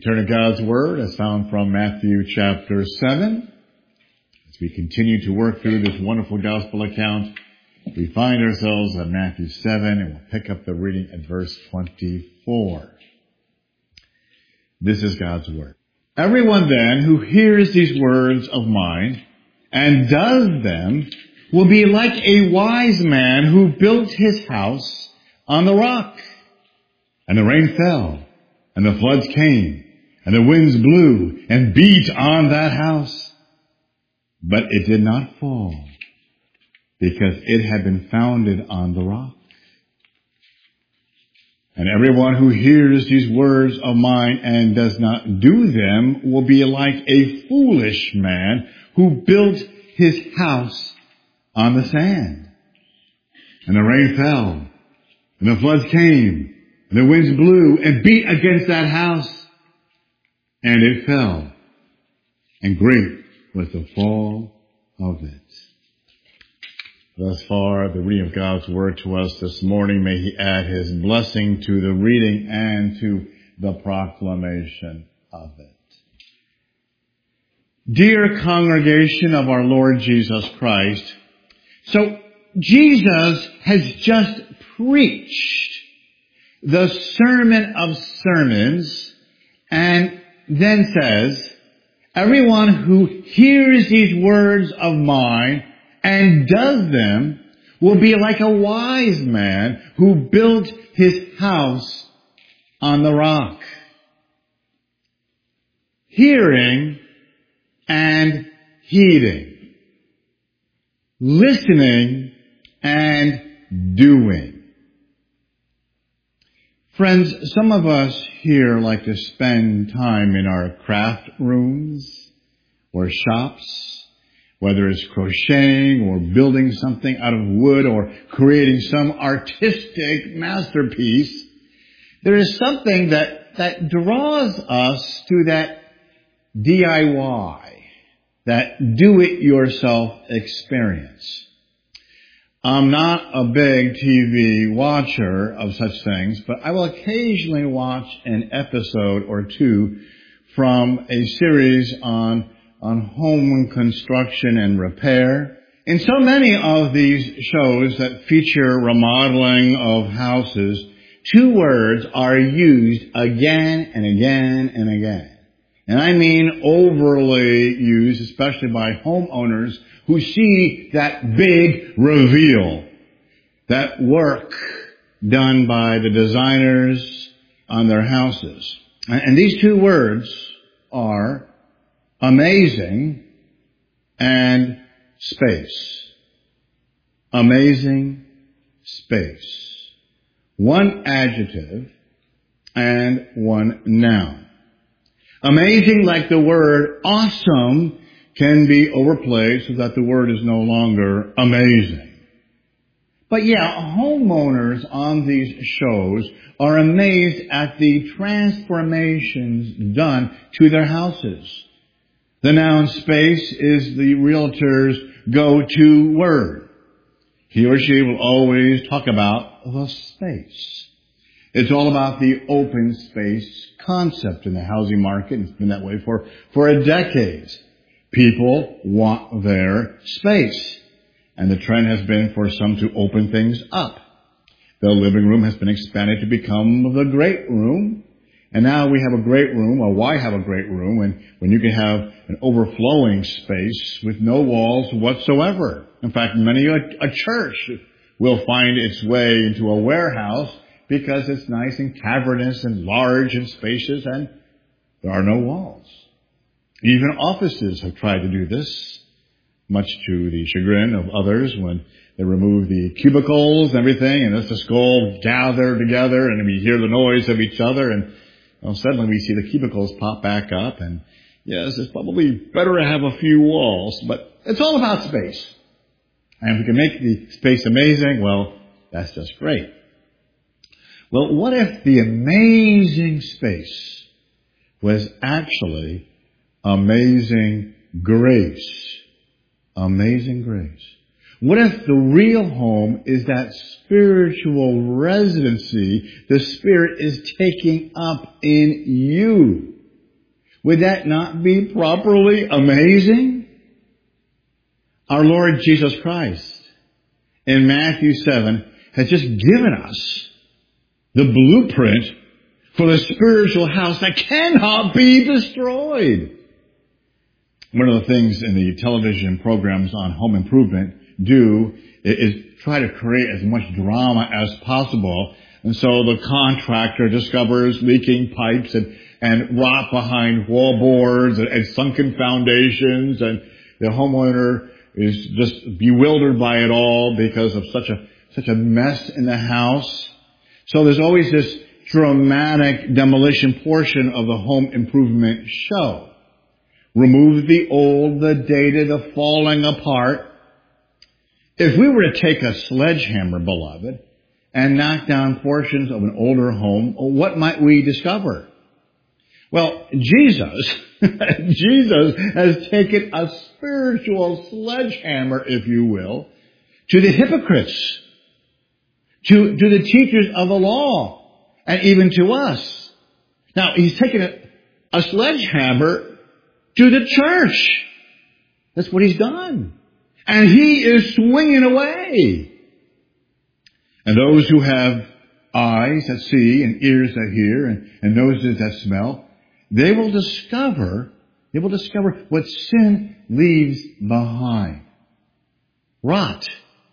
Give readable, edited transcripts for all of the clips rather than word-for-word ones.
turn to God's Word as found from Matthew chapter 7. As we continue to work through this wonderful gospel account, we find ourselves at Matthew 7 and we'll pick up the reading at verse 24. This is God's Word. Everyone then who hears these words of mine and does them will be like a wise man who built his house on the rock. And the rain fell, and the floods came, and the winds blew and beat on that house. But it did not fall, because it had been founded on the rock. And everyone who hears these words of mine and does not do them will be like a foolish man who built his house on the sand. And the rain fell, and the floods came, and the winds blew and beat against that house, and it fell, and great was the fall of it. Thus far, the reading of God's Word to us this morning. May He add His blessing to the reading and to the proclamation of it. Dear congregation of our Lord Jesus Christ, so Jesus has just preached the Sermon of Sermons and then says, everyone who hears these words of mine and does them will be like a wise man who built his house on the rock. Hearing and heeding. Listening and doing. Friends, some of us here like to spend time in our craft rooms or shops, whether it's crocheting or building something out of wood or creating some artistic masterpiece. There is something that draws us to that DIY, that do-it-yourself experience. I'm not a big TV watcher of such things, but I will occasionally watch an episode or two from a series on home construction and repair. In so many of these shows that feature remodeling of houses, two words are used again and again and again. And I mean overly used, especially by homeowners who see that big reveal, that work done by the designers on their houses. And these two words are amazing and space. Amazing space. One adjective and one noun. Amazing, like the word awesome, can be overplayed so that the word is no longer amazing. But yeah, homeowners on these shows are amazed at the transformations done to their houses. The noun space is the realtor's go-to word. He or she will always talk about the space. It's all about the open space concept in the housing market. It's been that way for a decade. People want their space. And the trend has been for some to open things up. The living room has been expanded to become the great room. And now we have a great room, or why have a great room when you can have an overflowing space with no walls whatsoever. In fact, many a church will find its way into a warehouse because it's nice and cavernous and large and spacious and there are no walls. Even offices have tried to do this, much to the chagrin of others when they remove the cubicles and everything and let's just all gather together and we hear the noise of each other and suddenly we see the cubicles pop back up and yes, it's probably better to have a few walls, but it's all about space. And if we can make the space amazing, well, that's just great. Well, what if the amazing space was actually amazing grace? Amazing grace. What if the real home is that spiritual residency the Spirit is taking up in you? Would that not be properly amazing? Our Lord Jesus Christ in Matthew 7 has just given us the blueprint for the spiritual house that cannot be destroyed. One of the things in the television programs on home improvement do is try to create as much drama as possible. And so the contractor discovers leaking pipes and rot behind wall boards and sunken foundations, and the homeowner is just bewildered by it all because of such a mess in the house. So there's always this dramatic demolition portion of the home improvement show. Remove the old, the dated, the falling apart. If we were to take a sledgehammer, beloved, and knock down portions of an older home, what might we discover? Well, Jesus has taken a spiritual sledgehammer, if you will, to the hypocrites, to the teachers of the law, and even to us. Now, he's taken a sledgehammer to the church. That's what he's done. And he is swinging away. And those who have eyes that see and ears that hear and noses that smell, they will discover what sin leaves behind. Rot,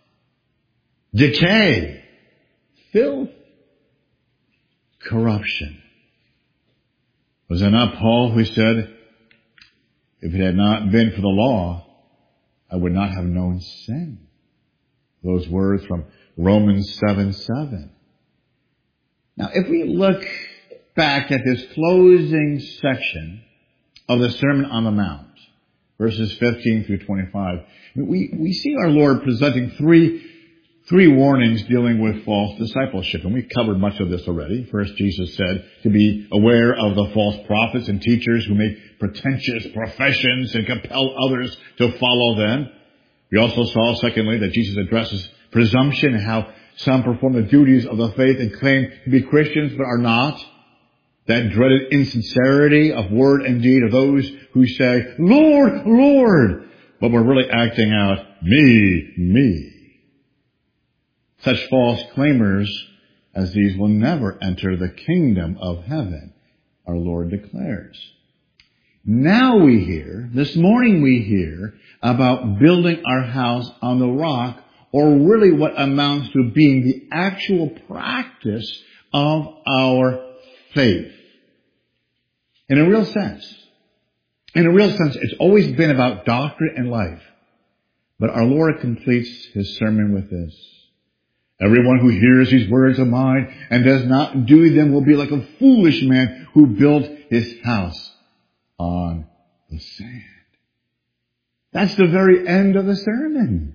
decay, filth, corruption. Was it not Paul who said, if it had not been for the law, I would not have known sin? Those words from Romans 7:7. Now, if we look back at this closing section of the Sermon on the Mount, verses 15 through 25, we see our Lord presenting three warnings dealing with false discipleship. And we covered much of this already. First, Jesus said to be aware of the false prophets and teachers who make pretentious professions and compel others to follow them. We also saw, secondly, that Jesus addresses presumption and how some perform the duties of the faith and claim to be Christians but are not. That dreaded insincerity of word and deed of those who say, Lord, Lord, but we're really acting out, me. Such false claimers as these will never enter the kingdom of heaven, our Lord declares. Now this morning we hear about building our house on the rock, or really what amounts to being the actual practice of our faith. In a real sense, it's always been about doctrine and life. But our Lord completes his sermon with this. Everyone who hears these words of mine and does not do them will be like a foolish man who built his house on the sand. That's the very end of the sermon.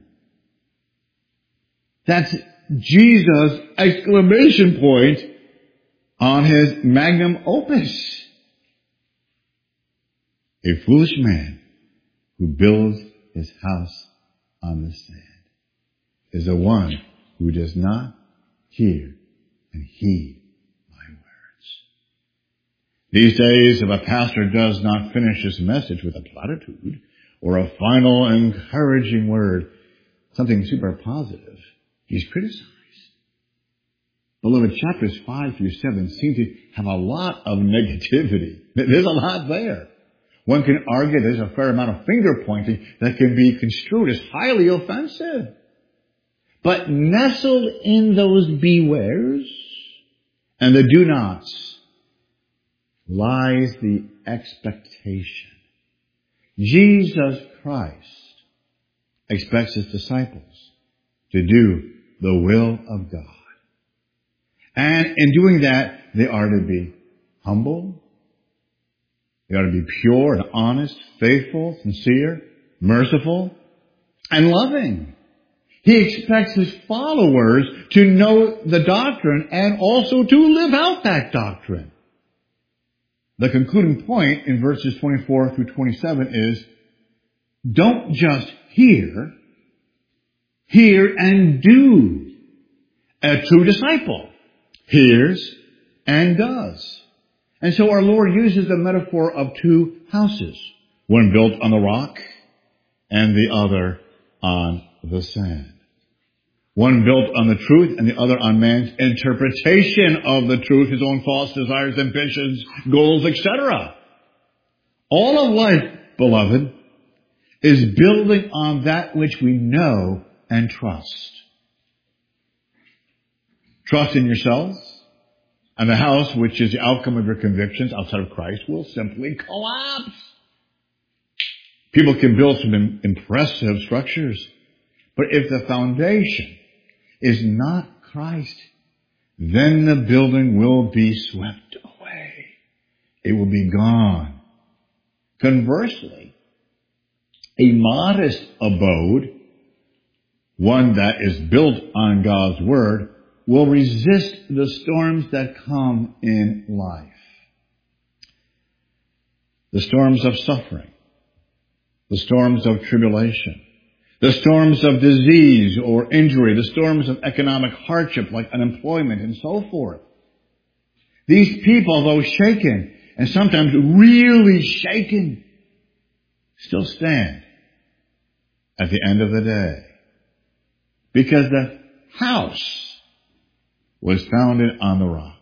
That's Jesus' exclamation point on his magnum opus. A foolish man who builds his house on the sand is the one who does not hear and heed my words. These days, if a pastor does not finish his message with a platitude or a final encouraging word, something super positive, he's criticized. Beloved, chapters 5 through 7 seem to have a lot of negativity. There's a lot there. One can argue there's a fair amount of finger pointing that can be construed as highly offensive. But nestled in those bewares and the do nots lies the expectation. Jesus Christ expects his disciples to do the will of God. And in doing that, they are to be humble. They are to be pure and honest, faithful, sincere, merciful, and loving. He expects his followers to know the doctrine and also to live out that doctrine. The concluding point in verses 24 through 27 is, don't just hear and do. A true disciple hears and does. And so our Lord uses the metaphor of two houses, one built on the rock and the other on the sand. One built on the truth and the other on man's interpretation of the truth, his own false desires, ambitions, goals, etc. All of life, beloved, is building on that which we know and trust. Trust in yourselves, and the house, which is the outcome of your convictions outside of Christ, will simply collapse. People can build some impressive structures, but if the foundation is not Christ, then the building will be swept away. It will be gone. Conversely, a modest abode, one that is built on God's Word, will resist the storms that come in life. The storms of suffering, the storms of tribulation, the storms of disease or injury, the storms of economic hardship like unemployment and so forth. These people, though shaken, and sometimes really shaken, still stand at the end of the day. Because the house was founded on the rock.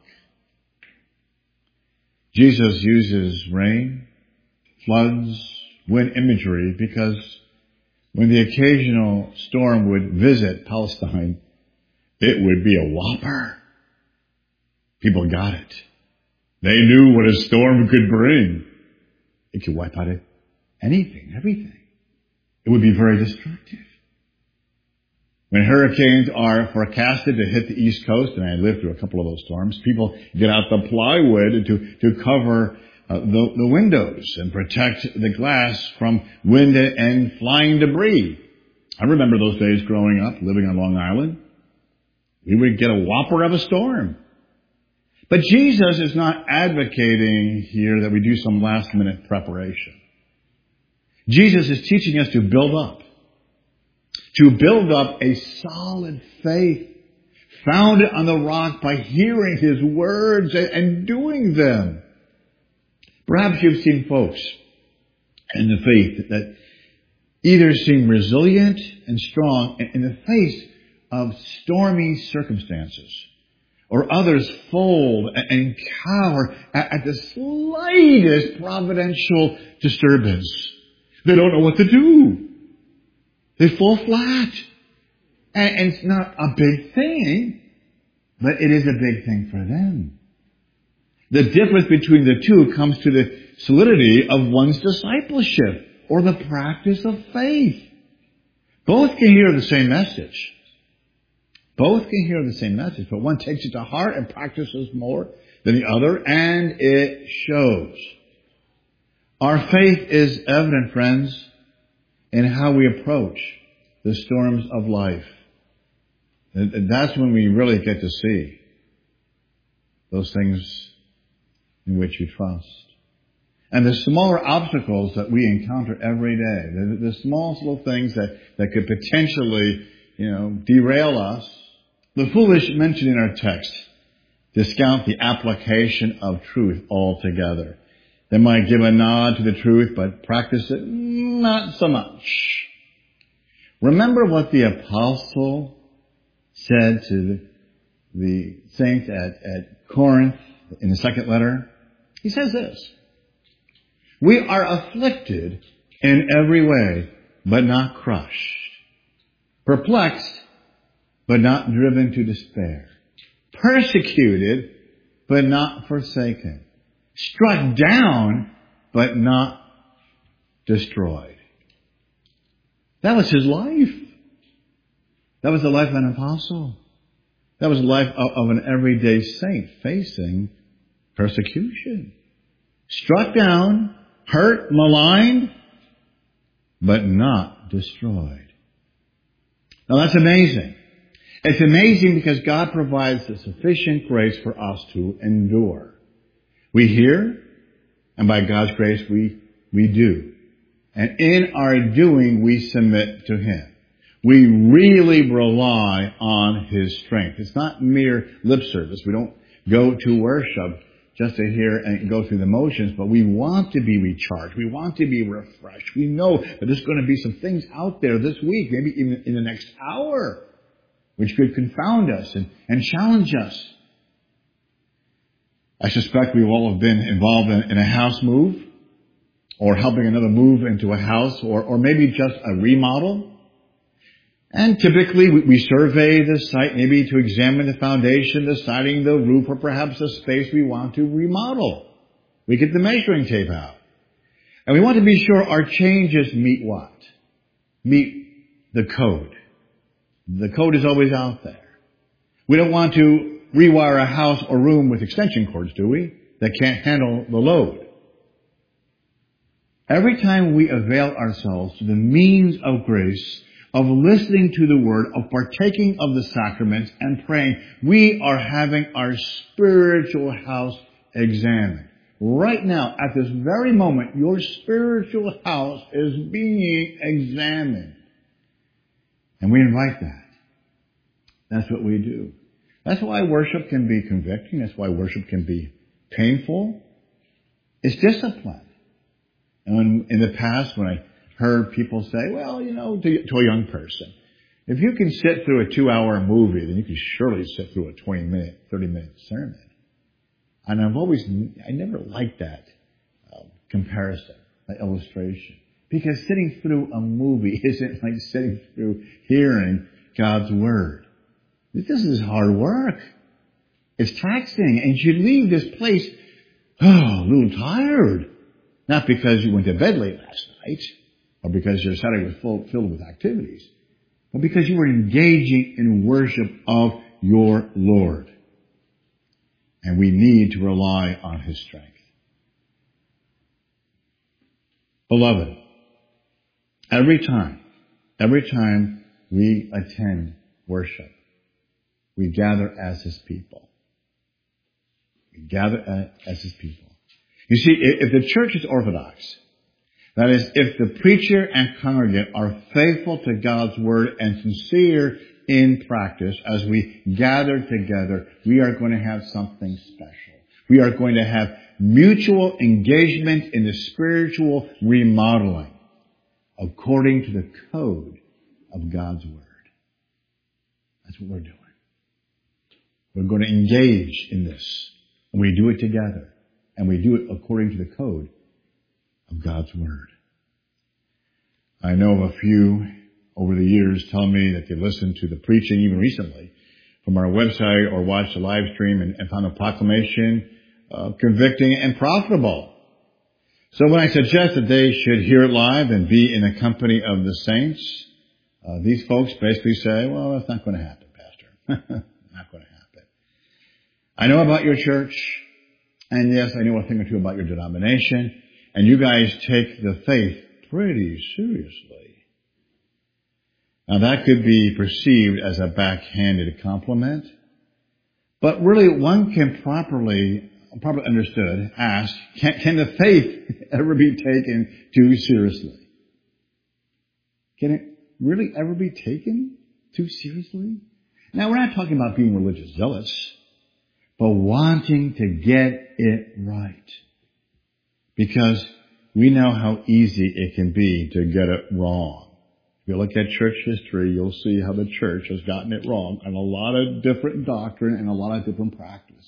Jesus uses rain, floods, wind imagery because when the occasional storm would visit Palestine, it would be a whopper. People got it. They knew what a storm could bring. It could wipe out anything, everything. It would be very destructive. When hurricanes are forecasted to hit the East Coast, and I lived through a couple of those storms, people get out the plywood to cover the windows and protect the glass from wind and flying debris. I remember those days growing up, living on Long Island. We would get a whopper of a storm. But Jesus is not advocating here that we do some last-minute preparation. Jesus is teaching us to build up a solid faith founded on the rock by hearing His words and doing them. Perhaps you've seen folks in the faith that either seem resilient and strong in the face of stormy circumstances, or others fold and cower at the slightest providential disturbance. They don't know what to do. They fall flat. And it's not a big thing, but it is a big thing for them. The difference between the two comes to the solidity of one's discipleship or the practice of faith. Both can hear the same message. Both can hear the same message, but one takes it to heart and practices more than the other, and it shows. Our faith is evident, friends, in how we approach the storms of life. And that's when we really get to see those things in which you trust. And the smaller obstacles that we encounter every day, the small little things that could potentially, derail us. The foolish mentioned in our text discount the application of truth altogether. They might give a nod to the truth, but practice it not so much. Remember what the apostle said to the saints at Corinth in the second letter? He says this: we are afflicted in every way, but not crushed. Perplexed, but not driven to despair. Persecuted, but not forsaken. Struck down, but not destroyed. That was his life. That was the life of an apostle. That was the life of an everyday saint facing persecution. Struck down, hurt, maligned, but not destroyed. Now that's amazing. It's amazing because God provides the sufficient grace for us to endure. We hear, and by God's grace we do. And in our doing we submit to Him. We really rely on His strength. It's not mere lip service. We don't go to worship just to hear and go through the motions, but we want to be recharged. We want to be refreshed. We know that there's going to be some things out there this week, maybe even in the next hour, which could confound us and challenge us. I suspect we all have been involved in a house move, or helping another move into a house, or maybe just a remodel. And typically we survey the site, maybe to examine the foundation, the siding, the roof, or perhaps the space we want to remodel. We get the measuring tape out. And we want to be sure our changes meet what? Meet the code. The code is always out there. We don't want to rewire a house or room with extension cords, do we? That can't handle the load. Every time we avail ourselves to the means of grace, of listening to the Word, of partaking of the sacraments and praying, we are having our spiritual house examined. Right now, at this very moment, your spiritual house is being examined. And we invite that. That's what we do. That's why worship can be convicting. That's why worship can be painful. It's discipline. And in the past, when I heard people say, well, to a young person, if you can sit through a 2-hour movie, then you can surely sit through a 20-minute, 30-minute sermon. And I never liked that comparison, that illustration. Because sitting through a movie isn't like sitting through hearing God's Word. This is hard work. It's taxing. And you leave this place, a little tired. Not because you went to bed late last night, or because your Saturday was filled with activities, but because you were engaging in worship of your Lord. And we need to rely on His strength. Beloved, every time we attend worship, we gather as His people. We gather as His people. You see, if the church is orthodox, that is, if the preacher and congregant are faithful to God's Word and sincere in practice, as we gather together, we are going to have something special. We are going to have mutual engagement in the spiritual remodeling according to the code of God's Word. That's what we're doing. We're going to engage in this, and we do it together. And we do it according to the code of God's Word. I know of a few over the years tell me that they listened to the preaching, even recently, from our website or watched the live stream and found the proclamation convicting and profitable. So when I suggest that they should hear it live and be in the company of the saints, these folks basically say, well, that's not going to happen, Pastor. Not going to happen. I know about your church. And yes, I know a thing or two about your denomination, and you guys take the faith pretty seriously. Now that could be perceived as a backhanded compliment, but really one can properly understood, ask, can the faith ever be taken too seriously? Can it really ever be taken too seriously? Now we're not talking about being religious zealots, but wanting to get it right. Because we know how easy it can be to get it wrong. If you look at church history, you'll see how the church has gotten it wrong on a lot of different doctrine and a lot of different practice.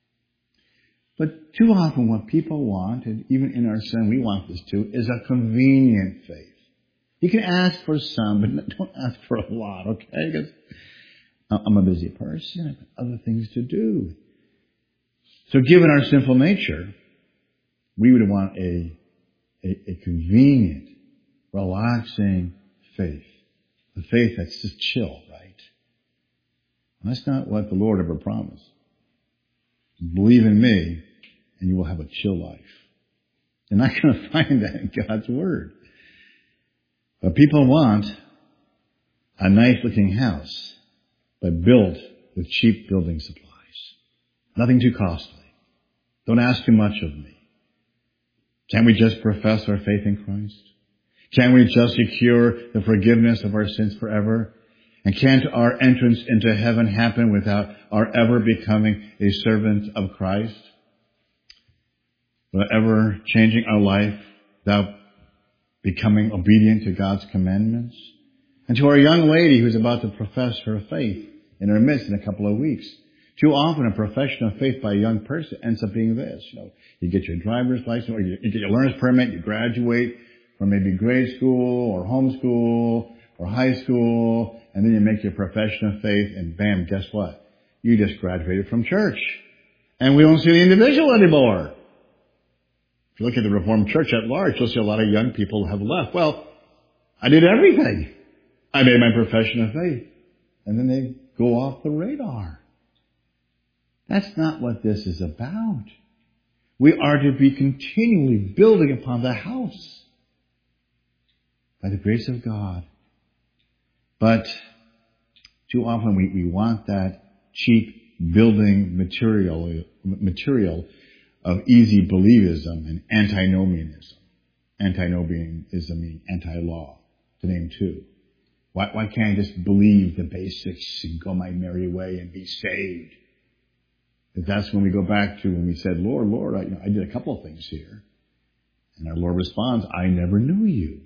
But too often what people want, and even in our sin we want this too, is a convenient faith. You can ask for some, but don't ask for a lot, okay? Because I'm a busy person. I have other things to do. So given our sinful nature, we would want a convenient, relaxing faith. A faith that's just chill, right? And that's not what the Lord ever promised. Believe in me, and you will have a chill life. You're not going to find that in God's Word. But people want a nice-looking house, but built with cheap building supplies. Nothing too costly. Don't ask too much of me. Can't we just profess our faith in Christ? Can't we just secure the forgiveness of our sins forever? And can't our entrance into heaven happen without our ever becoming a servant of Christ? without ever changing our life, without becoming obedient to God's commandments. And to our young lady who's about to profess her faith in our midst in a couple of weeks, too often a profession of faith by a young person ends up being this. You get your driver's license, or you get your learner's permit, you graduate from maybe grade school or homeschool or high school, and then you make your profession of faith, and bam, guess what? You just graduated from church. And we don't see the individual anymore. If you look at the Reformed Church at large, you'll see a lot of young people have left. Well, I did everything. I made my profession of faith. And then they go off the radar. That's not what this is about. We are to be continually building upon the house by the grace of God. But too often we want that cheap building material of easy believism and antinomianism. Antinomianism meaning anti-law, to name two. Why can't I just believe the basics and go my merry way and be saved? That's when we go back to when we said, Lord, I did a couple of things here. And our Lord responds, I never knew you.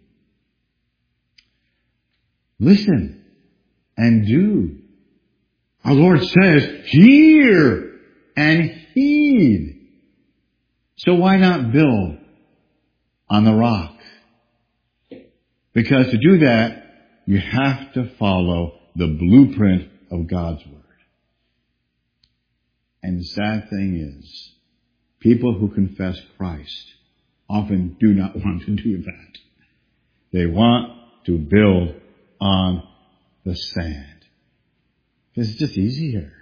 Listen and do. Our Lord says, hear and heed. So why not build on the rock? Because to do that, you have to follow the blueprint of God's Word. And the sad thing is, people who confess Christ often do not want to do that. They want to build on the sand. Because it's just easier.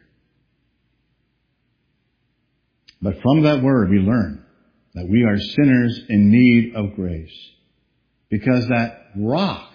But from that word we learn that we are sinners in need of grace. Because that rock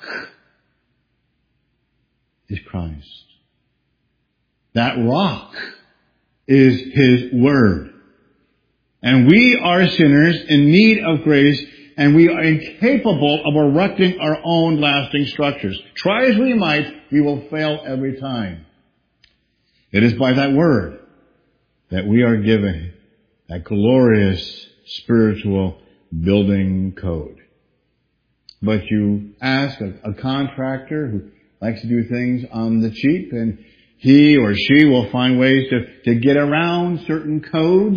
is Christ. That rock is His Word. And we are sinners in need of grace, and we are incapable of erecting our own lasting structures. Try as we might, we will fail every time. It is by that Word that we are given that glorious spiritual building code. But you ask a contractor who likes to do things on the cheap, and he or she will find ways to get around certain codes,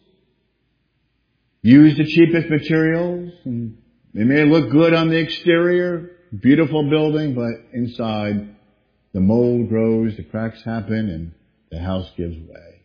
use the cheapest materials, and they may look good on the exterior, beautiful building, but inside the mold grows, the cracks happen, and the house gives way.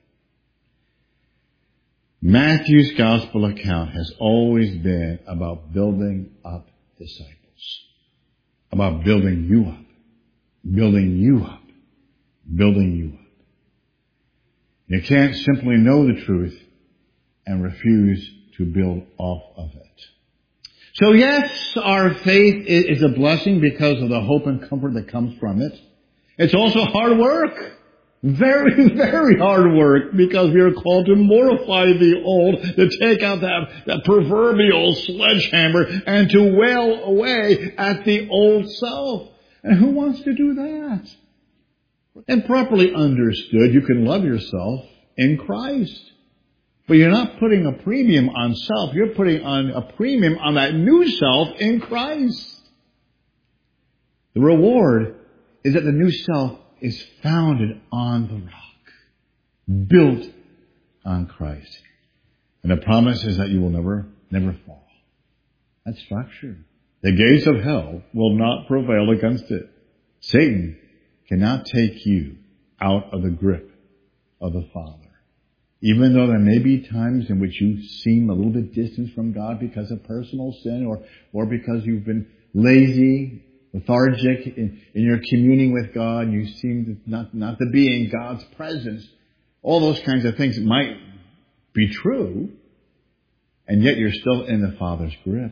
Matthew's gospel account has always been about building up disciples, about building you up, building you up, building you up. You can't simply know the truth and refuse to build off of it. So yes, our faith is a blessing because of the hope and comfort that comes from it. It's also hard work. Very, very hard work, because we are called to mortify the old, to take out that proverbial sledgehammer and to wail away at the old self. And who wants to do that? And properly understood, you can love yourself in Christ. But you're not putting a premium on self. You're putting on a premium on that new self in Christ. The reward is that the new self is founded on the rock, built on Christ. And the promise is that you will never fall. That's structure. The gates of hell will not prevail against it. Satan cannot take you out of the grip of the Father. Even though there may be times in which you seem a little bit distant from God because of personal sin, or because you've been lazy, lethargic in your communing with God, you seem not to be in God's presence. All those kinds of things might be true, and yet you're still in the Father's grip.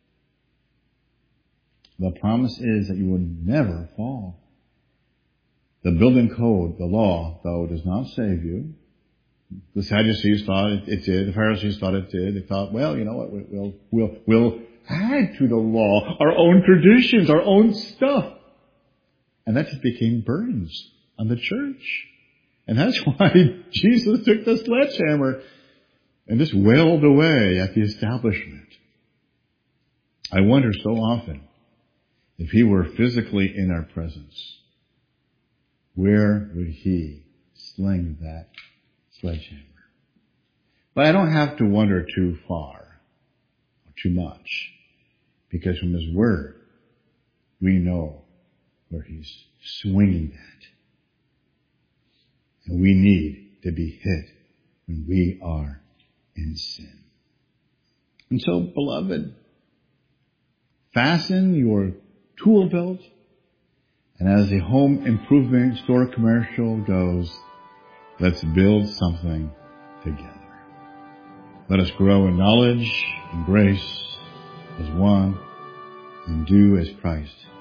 The promise is that you will never fall. The building code, the law, though, does not save you. The Sadducees thought it did. The Pharisees thought it did. They thought, well, you know what, we'll add to the law our own traditions, our own stuff. And that just became burdens on the church. And that's why Jesus took the sledgehammer. and just wailed away at the establishment. I wonder so often if he were physically in our presence, where would he sling that sledgehammer? But I don't have to wonder too far or too much, because from his word, we know where he's swinging that. And we need to be hit when we are in sin. And so, beloved, fasten your tool belt, and as the home improvement store commercial goes, let's build something together. Let us grow in knowledge and grace as one, and do as Christ